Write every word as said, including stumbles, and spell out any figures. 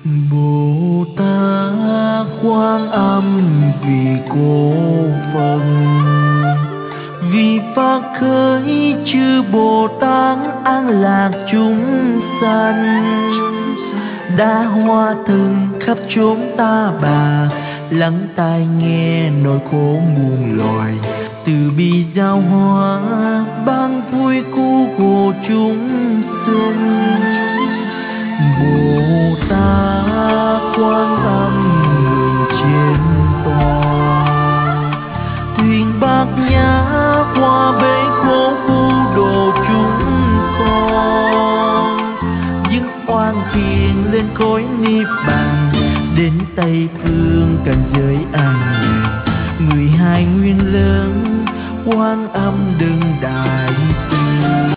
Bồ Tát Quan Âm vì cô phần, vì phát khởi chư Bồ Tát an lạc chúng sanh, đã hóa thân khắp chốn ta bà, lắng tai nghe nỗi khổ muôn loài, từ bi giao hóa ban vui cứu khổ chúng sinh. Bồ Tát Quan Âm ngự trên tòa, thuyền bát nhã qua bể khổ cứu độ chúng con, dứt oan thiền lên cõi niết bàn, đến Tây phương cảnh giới an nhàn. Mười hai nguyên lớn Quan Âm đừng đại từ.